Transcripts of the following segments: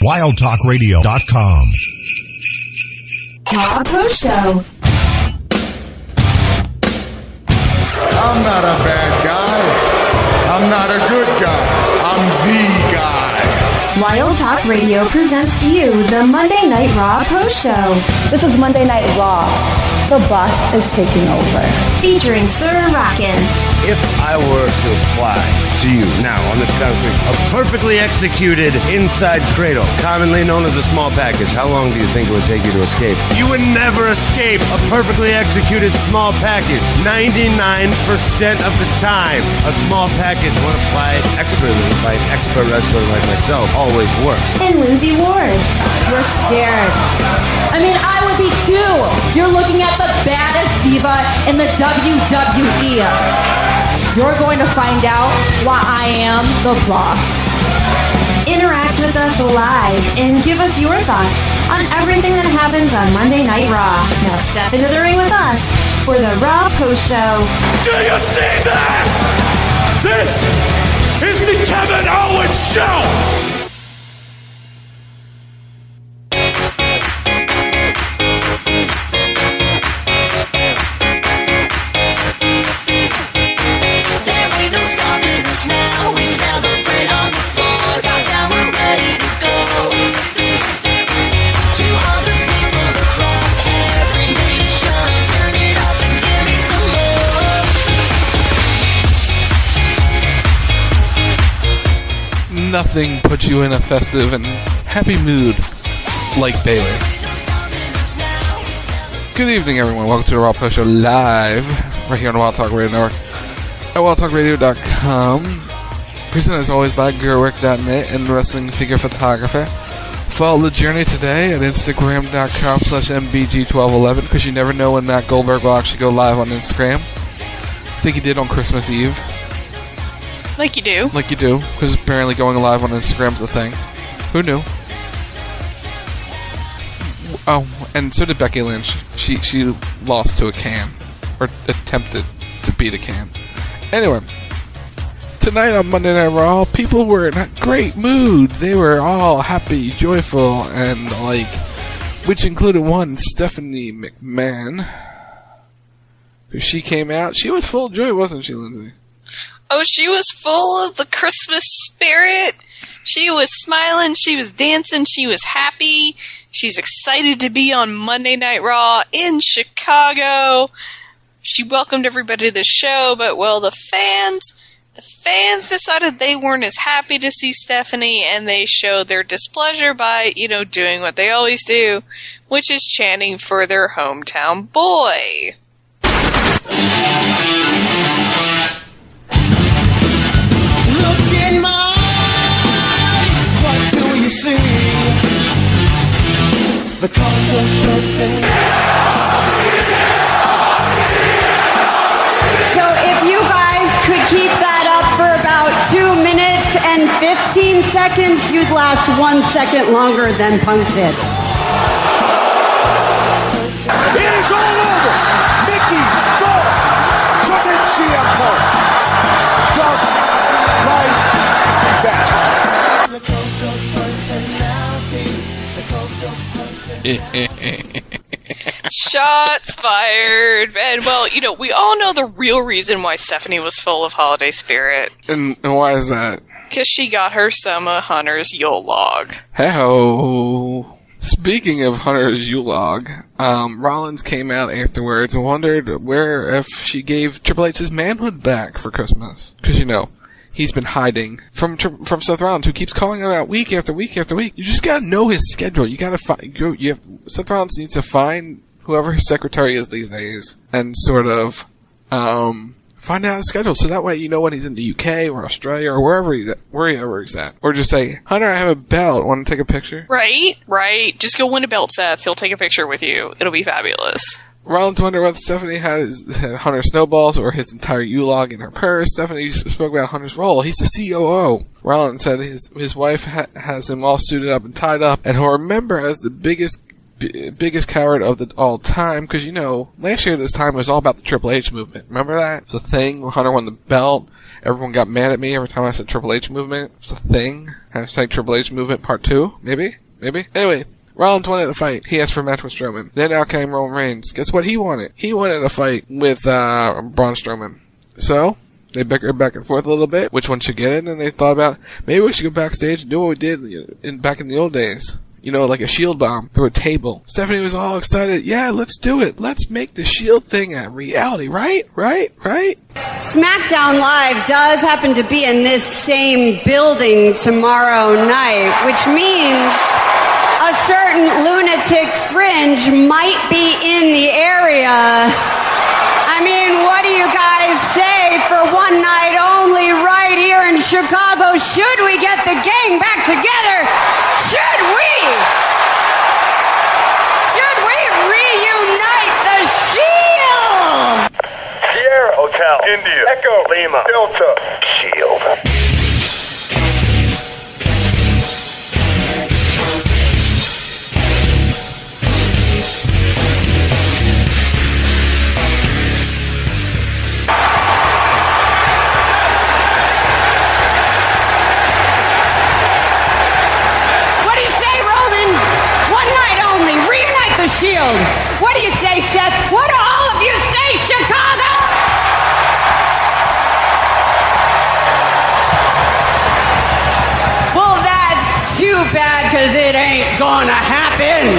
WildTalkRadio.com. Raw Post Show. I'm not a bad guy. I'm not a good guy. I'm the guy. Wild Talk Radio presents to you the Monday Night Raw Post Show. This is Monday Night Raw. The bus is taking over. Featuring Sir Rockin'. If I were to apply to you now on this concrete, a perfectly executed inside cradle, commonly known as a small package, how long do you think it would take you to escape? You would never escape a perfectly executed small package. 99% of the time, a small package, when applied expertly by an expert wrestler like myself, always works. And Lindsay Ward. We're scared. I mean, I would be too. You're looking at the baddest diva in the WWE. You're going to find out why I am the boss. Interact with us live and give us your thoughts on everything that happens on Monday Night Raw. Now step into the ring with us for the Raw Post Show. Do you see this? This is the Kevin Owens Show. Nothing puts you in a festive and happy mood like Baylor. Good evening, everyone. Welcome to the Raw Post Show live right here on the Wild Talk Radio Network at WildTalkRadio.com. Presented as always by Gerwick.net and Wrestling Figure Photographer. Follow the journey today at Instagram.com/MBG1211 because you never know when Matt Goldberg will actually go live on Instagram. I think he did on Christmas Eve. Like you do. Like you do, because apparently going live on Instagram's a thing. Who knew? Oh, and so did Becky Lynch. She lost to a can. Or attempted to beat a can. Anyway, tonight on Monday Night Raw, people were in a great mood. They were all happy, joyful, and which included one, Stephanie McMahon. She came out, she was full of joy, wasn't she, Lindsay? Oh, she was full of the Christmas spirit. She was smiling, she was dancing, she was happy. She's excited to be on Monday Night Raw in Chicago. She welcomed everybody to the show, but, well, the fans decided they weren't as happy to see Stephanie, and they showed their displeasure by, doing what they always do, which is chanting for their hometown boy. In my eyes, what do you see? The cult of personality. So if you guys could keep that up for about 2 minutes and 15 seconds, you'd last 1 second longer than Punk did. It is all over. Mickey Gall from CM Punk. Just like that. Shots fired. And, well, we all know the real reason why Stephanie was full of holiday spirit. And why is that? Because she got her some of Hunter's Yule log. Hey-ho. Speaking of Hunter's Yule log, Rollins came out afterwards and wondered if she gave Triple H his manhood back for Christmas. Because, he's been hiding from Seth Rollins, who keeps calling him out week after week after week. You just gotta know his schedule. You gotta Seth Rollins needs to find whoever his secretary is these days and sort of find out his schedule, so that way you know when he's in the UK or Australia or wherever he's at. Or just say, Hunter, I have a belt. Want to take a picture? Right. Just go win a belt, Seth. He'll take a picture with you. It'll be fabulous. Rollins wondered whether Stephanie had Hunter snowballs or his entire U-log in her purse. Stephanie spoke about Hunter's role. He's the COO. Rollins said his wife has him all suited up and tied up, and he'll remember as the biggest biggest coward of all time, because, you know, last year this time it was all about the Triple H movement. Remember that? It was a thing. Hunter won the belt. Everyone got mad at me every time I said Triple H movement. It was a thing. Hashtag Triple H movement part 2. Maybe? Anyway, Rollins wanted a fight. He asked for a match with Strowman. Then out came Roman Reigns. Guess what he wanted? He wanted a fight with Braun Strowman. So, they bickered back and forth a little bit. Which one should get it? And they thought about, maybe we should go backstage and do what we did back in the old days. You know, like a shield bomb through a table. Stephanie was all excited. Yeah, let's do it. Let's make the shield thing a reality, right? SmackDown Live does happen to be in this same building tomorrow night, which means a certain lunatic fringe might be in the area. I mean, what do you guys say for one night only right here in Chicago? Should we get the gang back together? Should we reunite the Shield? Sierra Hotel, India, Echo, Lima, Delta, Shield. Shield. What do you say, Seth? What do all of you say, Chicago? Well, that's too bad, because it ain't gonna happen.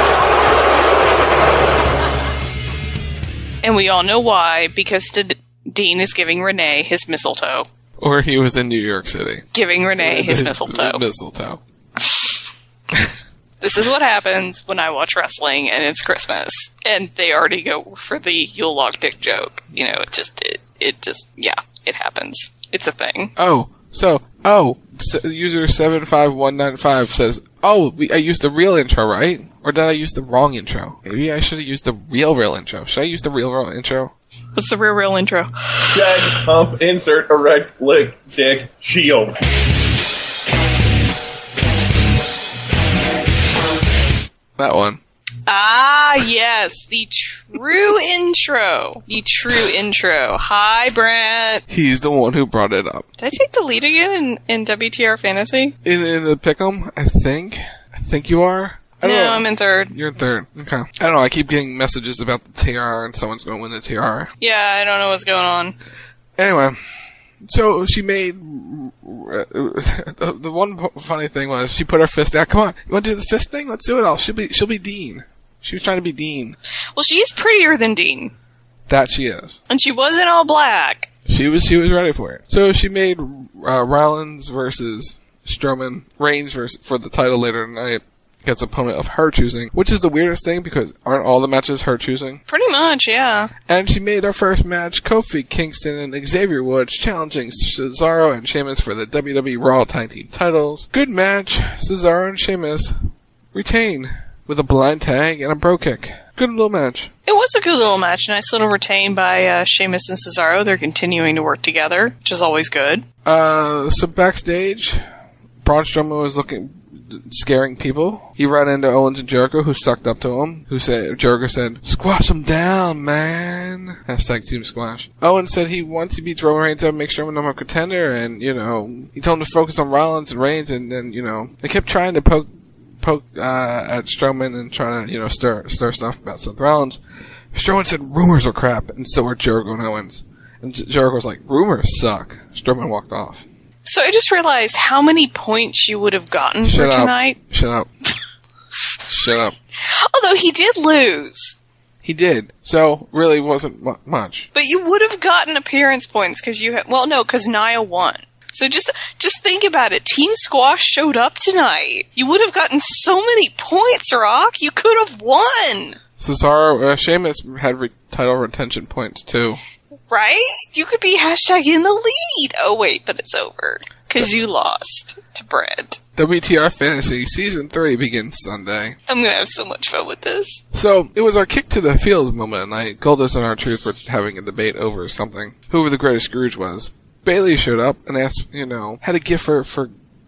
And we all know why, because Dean is giving Renee his mistletoe. Or he was in New York City. Giving Renee his mistletoe. Mistletoe. This is what happens when I watch wrestling and it's Christmas. And they already go for the Yule log dick joke. You know, it happens. It's a thing. User 75195 says, I used the real intro, right? Or did I use the wrong intro? Maybe I should have used the real intro. Should I use the real intro? What's the real intro? Jag, hump, insert, erect, lick, dick, shield. That one. Ah, yes. The true intro. Hi, Brent. He's the one who brought it up. Did I take the lead again in WTR Fantasy? In the pick'em, I think you are. No, I'm in third. You're in third. Okay. I don't know. I keep getting messages about the TR and someone's going to win the TR. Yeah, I don't know what's going on. Anyway. So she made the one funny thing was she put her fist out. Come on, you want to do the fist thing? Let's do it all. She'll be Dean. She was trying to be Dean. Well, she is prettier than Dean. That she is. And she wasn't all black. She was ready for it. So she made Rollins versus Strowman, Reigns for the title later tonight. Gets opponent of her choosing, which is the weirdest thing because aren't all the matches her choosing? Pretty much, yeah. And she made her first match, Kofi Kingston and Xavier Woods challenging Cesaro and Sheamus for the WWE Raw Tag Team titles. Good match. Cesaro and Sheamus retain with a blind tag and a bro kick. Good little match. It was a good little match. Nice little retain by Sheamus and Cesaro. They're continuing to work together, which is always good. So backstage, Braun Strowman was scaring people. He ran into Owens and Jericho, who sucked up to him. Jericho said, "Squash him down, man." Hashtag Team Squash. Owens said once he beats Roman Reigns, that makes Strowman number one contender, and he told him to focus on Rollins and Reigns, and then they kept trying to poke at Strowman and trying to stir stuff about Seth Rollins. Strowman said rumors are crap, and so were Jericho and Owens. And Jericho was like, "Rumors suck." Strowman walked off. So I just realized how many points you would have gotten for tonight. Shut up. Shut up. Although he did lose. He did. So, really wasn't much. But you would have gotten appearance points because because Nia won. So just think about it. Team Squash showed up tonight. You would have gotten so many points, Rock. You could have won. Sheamus had title retention points too. Right? You could be hashtag in the lead. Oh, wait, but it's over. Because you lost to Brent. WTR Fantasy Season 3 begins Sunday. I'm going to have so much fun with this. So, it was our kick to the fields moment tonight. Goldust and R-Truth were having a debate over something. Whoever the greatest Scrooge was. Bayley showed up and asked, had a gift for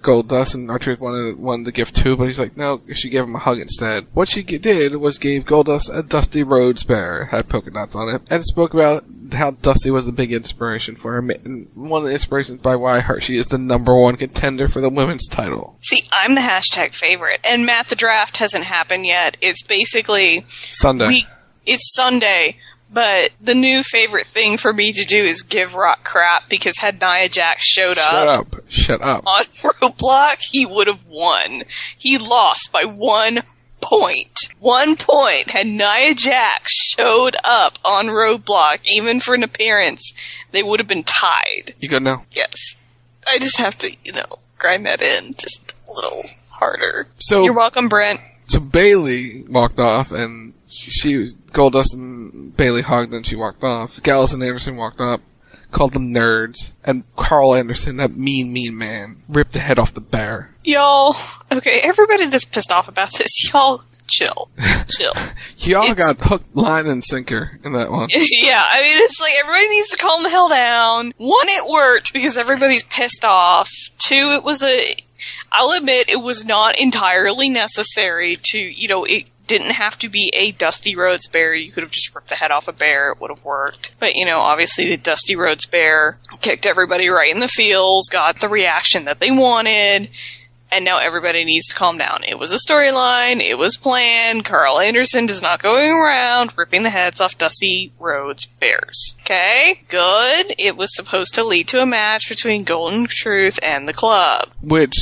Goldust, and R-Truth wanted the gift too, but he's like, no, she gave him a hug instead. What she did was gave Goldust a Dusty Rhodes bear. It had polka dots on it, and it spoke about how Dusty was a big inspiration for her, and one of the inspirations by why she is the #1 contender for the women's title. See, I'm the hashtag favorite, and Matt, the draft hasn't happened yet. It's basically Sunday. It's Sunday, but the new favorite thing for me to do is give Rock crap, because had Nia Jax shut up on Roadblock, he would have won. He lost by 1 point. 1 point. Had Nia Jax showed up on Roadblock, even for an appearance, they would have been tied. You good now? Yes. I just have to, grind that in just a little harder. So you're welcome, Brent. So Bayley walked off, and Goldust and Bayley hugged, and she walked off. Gallus and Anderson walked up, called them nerds, and Carl Anderson, that mean man, ripped the head off the bear. Y'all, okay, everybody that's pissed off about this, y'all, chill. Y'all got hooked, line, and sinker in that one. Yeah, I mean, it's like, everybody needs to calm the hell down. 1, it worked because everybody's pissed off. 2, I'll admit, it was not entirely necessary to, it didn't have to be a Dusty Rhodes bear. You could have just ripped the head off a bear. It would have worked. But, obviously the Dusty Rhodes bear kicked everybody right in the feels, got the reaction that they wanted, and now everybody needs to calm down. It was a storyline. It was planned. Carl Anderson is not going around ripping the heads off Dusty Rhodes bears. Okay? Good. It was supposed to lead to a match between Golden Truth and the Club. Which,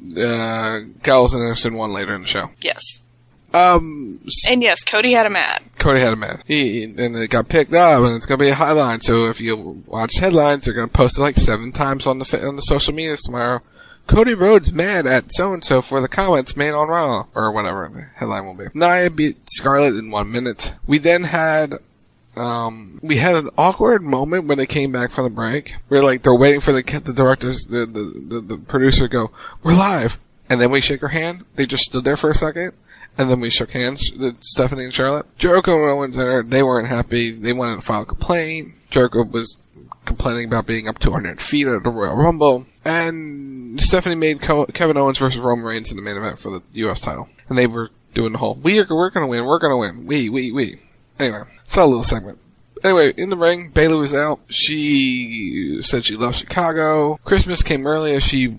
Gallus and Anderson won later in the show. Yes. And yes, Cody had a match. And it got picked up, and it's going to be a highline. So if you watch headlines, they're going to post it like 7 times on the social media tomorrow. Cody Rhodes mad at so-and-so for the comments made on Raw, or whatever the headline will be. Nia beat Scarlett in 1 minute. We then had an awkward moment when they came back from the break, where they're waiting for the directors, the producer to go, "We're live," and then we shake her hand. They just stood there for a second, and then we shook hands, Stephanie and Charlotte. Jericho and Owens there, they weren't happy. They wanted to file a complaint. Jericho was complaining about being up 200 feet at the Royal Rumble, and Stephanie made Kevin Owens versus Roman Reigns in the main event for the U.S. title, and they were doing the whole, we're gonna win, we. Anyway, saw a little segment. Anyway, in the ring, Bayley was out. She said she loved Chicago. Christmas came early as she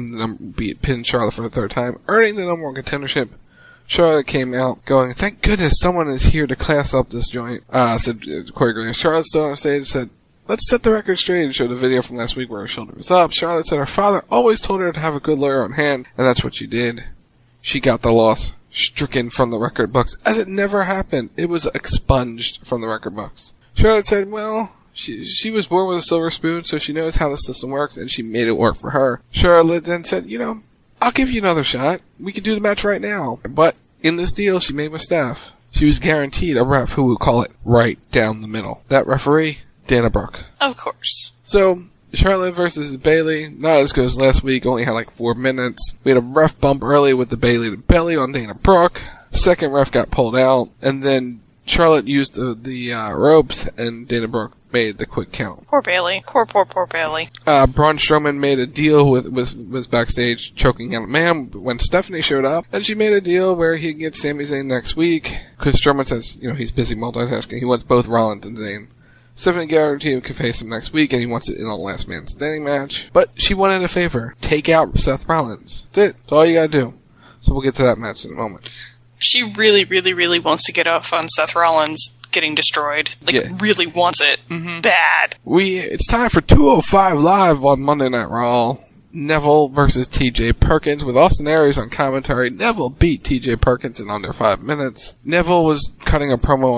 pinned Charlotte for the 3rd time, earning the #1 contendership. Charlotte came out going, "Thank goodness someone is here to class up this joint," said Corey Graves. Charlotte stood on stage and said, "Let's set the record straight," and showed a video from last week where her shoulder was up. Charlotte said her father always told her to have a good lawyer on hand, and that's what she did. She got the loss stricken from the record books, as it never happened. It was expunged from the record books. Charlotte said, well, she was born with a silver spoon, so she knows how the system works, and she made it work for her. Charlotte then said, I'll give you another shot. We can do the match right now. But in this deal she made with Steph, she was guaranteed a ref who would call it right down the middle. That referee, Dana Brooke. Of course. So, Charlotte versus Bayley, not as good as last week, only had 4 minutes. We had a ref bump early with the Bayley to belly on Dana Brooke. Second ref got pulled out, and then Charlotte used the ropes, and Dana Brooke made the quick count. Poor Bayley. Poor Bayley. Braun Strowman made a deal was backstage choking out a man when Stephanie showed up, and she made a deal where he can get Sami Zayn next week, because Strowman says, he's busy multitasking. He wants both Rollins and Zayn. Stephanie guaranteed he can face him next week, and he wants it in a last man standing match. But she wanted a favor. Take out Seth Rollins. That's it. That's all you gotta do. So we'll get to that match in a moment. She really, really, really wants to get off on Seth Rollins getting destroyed. Really wants it. Mm-hmm. Bad. It's time for 205 Live on Monday Night Raw. Neville versus TJ Perkins with Austin Aries on commentary. Neville beat TJ Perkins in under 5 minutes. Neville was cutting a promo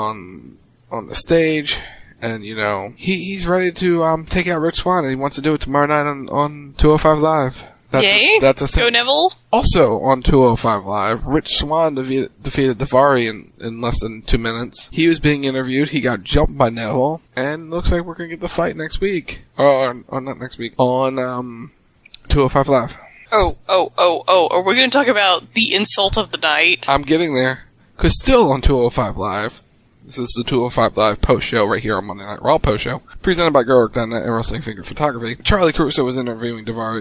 on the stage. And, he's ready to take out Rich Swann, and he wants to do it tomorrow night on 205 Live. That's a thing. Go Neville. Also on 205 Live, Rich Swann defeated Daivari in less than 2 minutes. He was being interviewed. He got jumped by Neville, and looks like we're going to get the fight next week. Or not next week. On 205 Live. Oh. Are we going to talk about the insult of the night? I'm getting there. Because still on 205 Live, this is the 205 Live post show right here on Monday Night Raw post show, presented by GoWork.net and Wrestling Figure Photography. Charlie Caruso was interviewing Daivari,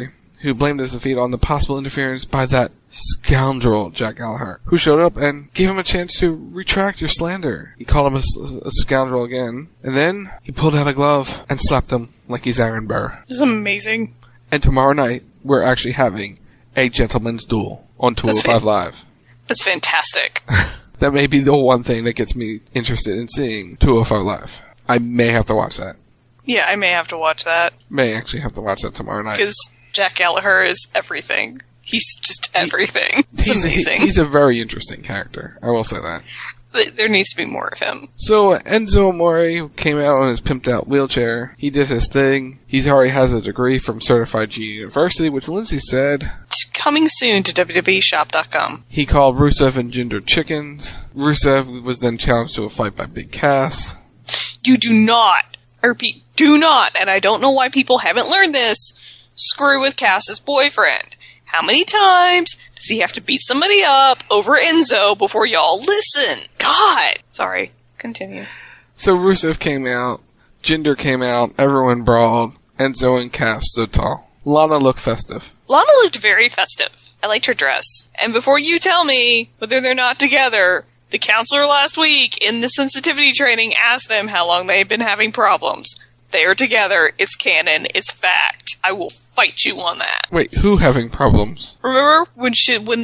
who blamed his defeat on the possible interference by that scoundrel Jack Gallagher, who showed up and gave him a chance to retract your slander. He called him a scoundrel again, and then he pulled out a glove and slapped him like he's Aaron Burr. This is amazing. And tomorrow night, we're actually having a gentleman's duel on 205 Live. That's fantastic. That may be the one thing that gets me interested in seeing 205 Live. I may have to watch that. Yeah, I may have to watch that. May actually have to watch that tomorrow night. Because Jack Gallagher is everything. He's just everything. It's amazing. He's a very interesting character. I will say that. There needs to be more of him. So Enzo Amore came out on his pimped out wheelchair. He did his thing. He already has a degree from Certified G University, which Lindsay said... Coming soon to WWEshop.com. He called Rusev and Jinder chickens. Rusev was then challenged to a fight by Big Cass. You do not, I repeat, do not, and I don't know why people haven't learned this, screw with Cass's boyfriend. How many times does he have to beat somebody up over Enzo before y'all listen? God! Sorry, continue. So Rusev came out, Jinder came out, everyone brawled, Enzo and Cass stood tall. Lana looked festive. Lana looked very festive. I liked her dress. And before you tell me whether they're not together, the counselor last week in the sensitivity training asked them how long they've been having problems. They are together. It's canon. It's fact. I will fight you on that. Wait, who having problems? Remember when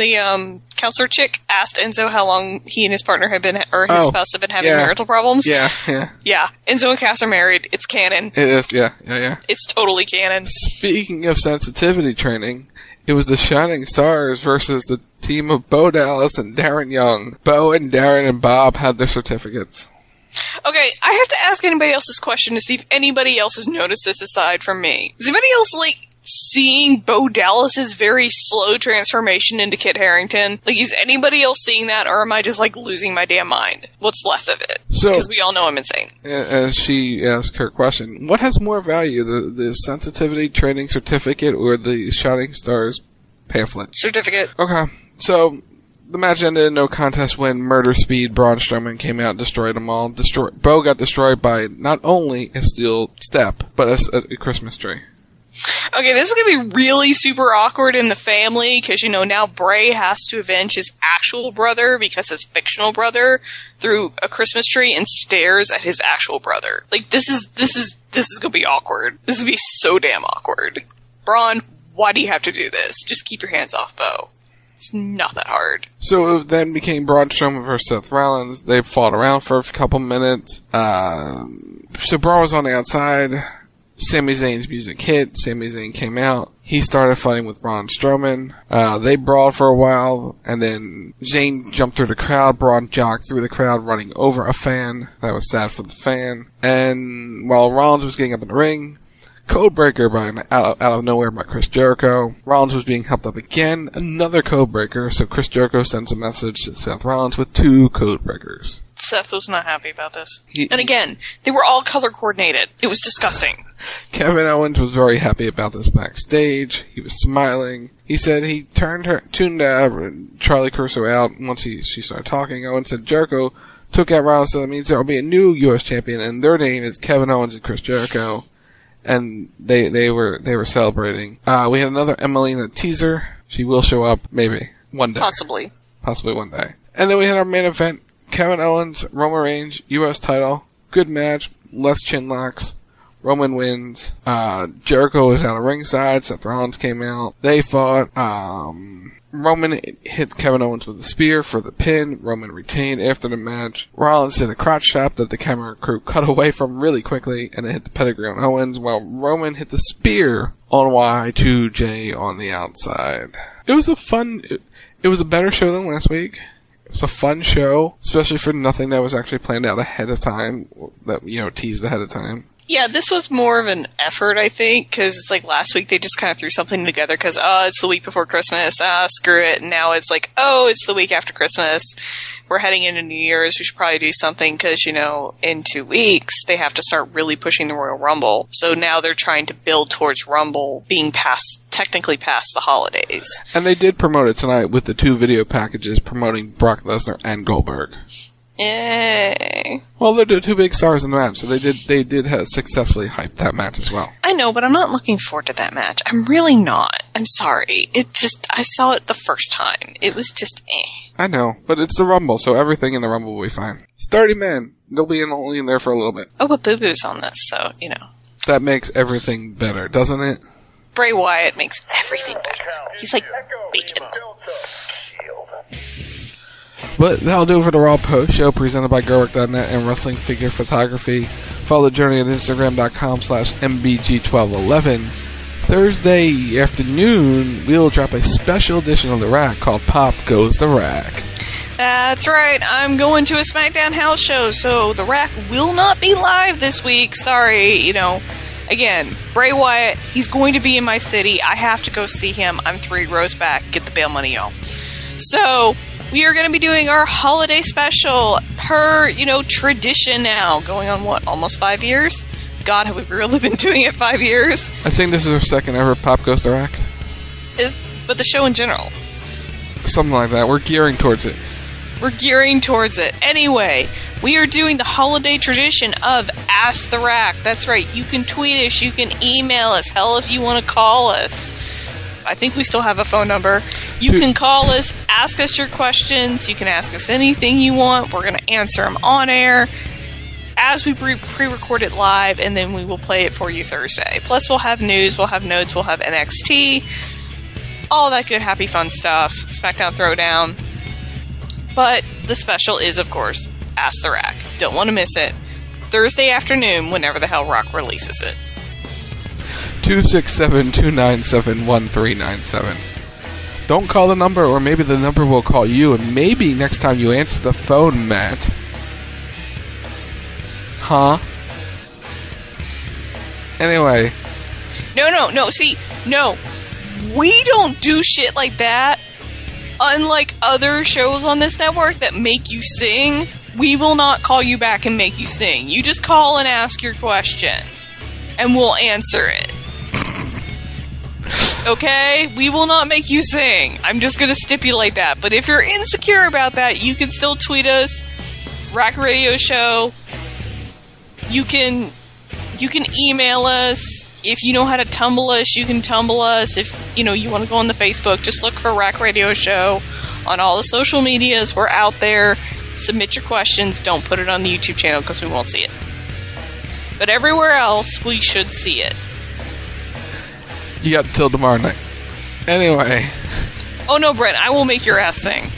the counselor chick asked Enzo how long he and his partner had been, or his spouse had been having marital problems? Yeah. Yeah, Enzo and Cass are married. It's canon. It is, yeah. It's totally canon. Speaking of sensitivity training, it was the Shining Stars versus the team of Bo Dallas and Darren Young. Bo and Darren and Bob had their certificates. Okay, I have to ask anybody else this question to see if anybody else has noticed this aside from me. Is anybody else, seeing Bo Dallas's very slow transformation into Kit Harington? Is anybody else seeing that, or am I just, losing my damn mind? What's left of it? Because we all know I'm insane. As she asked her question, what has more value, the sensitivity training certificate or the Shining Stars pamphlet? Certificate. Okay, so... The match ended in no contest when Murder Speed Braun Strowman came out and destroyed them all. Bo got destroyed by not only a steel step, but a Christmas tree. Okay, this is going to be really super awkward in the family, because, now Bray has to avenge his actual brother, because his fictional brother threw a Christmas tree and stares at his actual brother. This is going to be awkward. This is going to be so damn awkward. Braun, why do you have to do this? Just keep your hands off Bo. It's not that hard. So it then became Braun Strowman versus Seth Rollins. They fought around for a couple minutes. So Braun was on the outside. Sami Zayn's music hit. Sami Zayn came out. He started fighting with Braun Strowman. They brawled for a while, and then Zayn jumped through the crowd. Braun jogged through the crowd, running over a fan. That was sad for the fan. And while Rollins was getting up in the ring, Codebreaker out of nowhere by Chris Jericho. Rollins was being helped up again. Another Codebreaker, so Chris Jericho sends a message to Seth Rollins with 2 Codebreakers. Seth was not happy about this. And again, they were all color coordinated. It was disgusting. Kevin Owens was very happy about this backstage. He was smiling. He said he tuned Charlie Caruso out once she started talking. Owens said Jericho took out Rollins, so that means there will be a new U.S. champion, and their name is Kevin Owens and Chris Jericho. And they were celebrating. We had another Emelina teaser. She will show up, maybe, one day. Possibly one day. And then we had our main event, Kevin Owens, Roman Reigns, U.S. title. Good match, less chin locks. Roman wins. Jericho was out of ringside. Seth Rollins came out. They fought. Roman hit Kevin Owens with a spear for the pin. Roman retained after the match. Rollins did a crotch chop that the camera crew cut away from really quickly, and it hit the pedigree on Owens, while Roman hit the spear on Y2J on the outside. It was it was a better show than last week. It was a fun show, especially for nothing that was actually planned out ahead of time, that, teased ahead of time. Yeah, this was more of an effort, I think, because it's last week they just kind of threw something together because, it's the week before Christmas, screw it, and now it's it's the week after Christmas, we're heading into New Year's, we should probably do something because, in 2 weeks, they have to start really pushing the Royal Rumble, so now they're trying to build towards Rumble being technically past the holidays. And they did promote it tonight with the 2 video packages promoting Brock Lesnar and Goldberg. Yay. Well, they're the two big stars in the match, so they did have successfully hyped that match as well. I know, but I'm not looking forward to that match. I'm really not. I'm sorry. I saw it the first time. It was just I know, but it's the Rumble, so everything in the Rumble will be fine. It's 30 men. They'll be only in there for a little bit. Oh, but Boo Boo's on this, so, you know. That makes everything better, doesn't it? Bray Wyatt makes everything better. He's like bacon. But that'll do it for the Raw Post Show, presented by GoWork.net and Wrestling Figure Photography. Follow the journey at Instagram.com/MBG1211. Thursday afternoon, we'll drop a special edition of The Rack called Pop Goes the Rack. That's right. I'm going to a SmackDown house show, so The Rack will not be live this week. Sorry, you know. Again, Bray Wyatt, he's going to be in my city. I have to go see him. I'm 3 rows back. Get the bail money, y'all. So, we are going to be doing our holiday special per, tradition now. Going on, almost 5 years? God, have we really been doing it 5 years? I think this is our second ever Pop Goes the Rack. But the show in general. Something like that. We're gearing towards it. Anyway, we are doing the holiday tradition of Ask the Rack. That's right. You can tweet us. You can email us. Hell, if you want to call us. I think we still have a phone number. You can call us. Ask us your questions. You can ask us anything you want. We're going to answer them on air as we pre-record it live, and then we will play it for you Thursday. Plus, we'll have news. We'll have notes. We'll have NXT. All that good, happy, fun stuff. SmackDown Throwdown. But the special is, of course, Ask the Rack. Don't want to miss it. Thursday afternoon, whenever the hell Rock releases it. 267-297-1397. Don't call the number, or maybe the number will call you, and maybe next time you answer the phone, Matt. Huh? Anyway. No. See, no. We don't do shit like that. Unlike other shows on this network that make you sing, we will not call you back and make you sing. You just call and ask your question, and we'll answer it. Okay? We will not make you sing. I'm just going to stipulate that. But if you're insecure about that, you can still tweet us, Rack Radio Show. You can email us. If you know how to tumble us, you can tumble us. If you want to go on the Facebook, just look for Rack Radio Show on all the social medias. We're out there. Submit your questions. Don't put it on the YouTube channel because we won't see it. But everywhere else, we should see it. You got till tomorrow night. Anyway. Oh no, Brent, I will make your ass sing.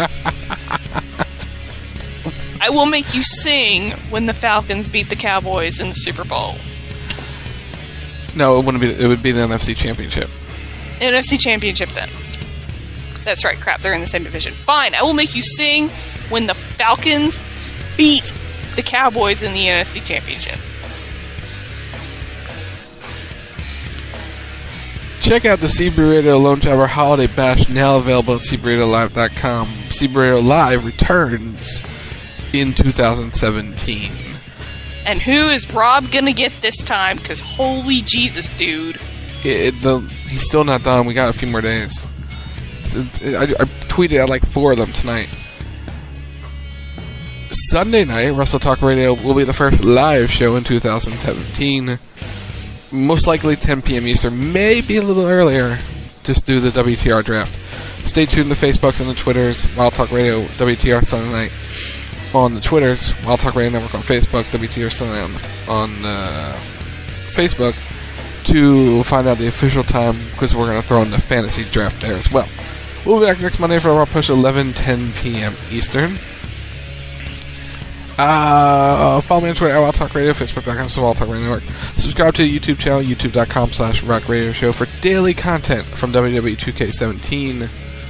I will make you sing when the Falcons beat the Cowboys in the Super Bowl. No, it wouldn't be. It would be the NFC Championship. NFC Championship, then. That's right. Crap, they're in the same division. Fine, I will make you sing when the Falcons beat the Cowboys in the NFC Championship. Check out the CB Radio Lone Jobber Holiday Bash, now available at CBRadioLive.com. CB Radio Live returns in 2017. And who is Rob gonna get this time? Because holy Jesus, dude. He's still not done. We got a few more days. I tweeted out like 4 of them tonight. Sunday night, Wrestle Talk Radio will be the first live show in 2017. Most likely 10 p.m. Eastern, maybe a little earlier, just due to the WTR draft. Stay tuned to the Facebooks and the Twitters. Wild Talk Radio, WTR Sunday night on the Twitters. Wild Talk Radio Network on Facebook, WTR Sunday on Facebook, to find out the official time, because we're going to throw in the fantasy draft there as well. We'll be back next Monday for our push 11:10 p.m. Eastern. Follow me on Twitter at Wild Talk Radio, Facebook.com/Wild Talk Radio Network. Subscribe to the YouTube channel, YouTube.com/Rock Radio Show for daily content from WWE 2K17.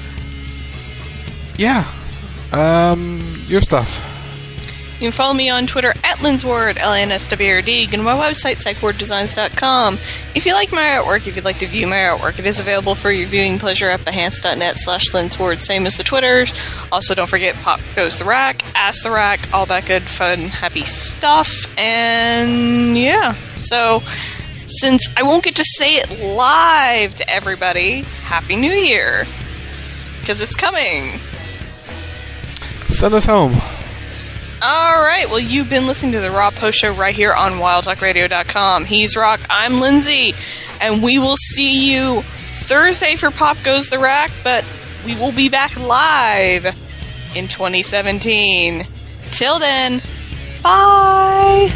Yeah. Your stuff. You can follow me on Twitter at Linsward, LANSWRD. Go to my website, psychwarddesigns.com. If you like my artwork, if you'd like to view my artwork, it is available for your viewing pleasure at behance.net/Linsward, same as the Twitters. Also, don't forget Pop Goes the Rack, Ask the Rack, all that good, fun, happy stuff. And yeah, so since I won't get to say it live to everybody, Happy New Year, because it's coming. Send us home. All right. Well, you've been listening to the Raw Post Show right here on WildTalkRadio.com. He's Rock. I'm Lindsay. And we will see you Thursday for Pop Goes the Rack, but we will be back live in 2017. Till then, bye!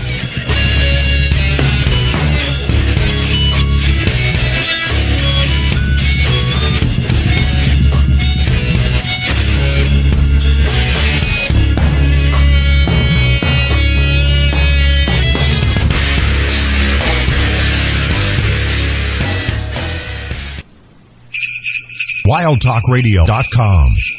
WildTalkRadio.com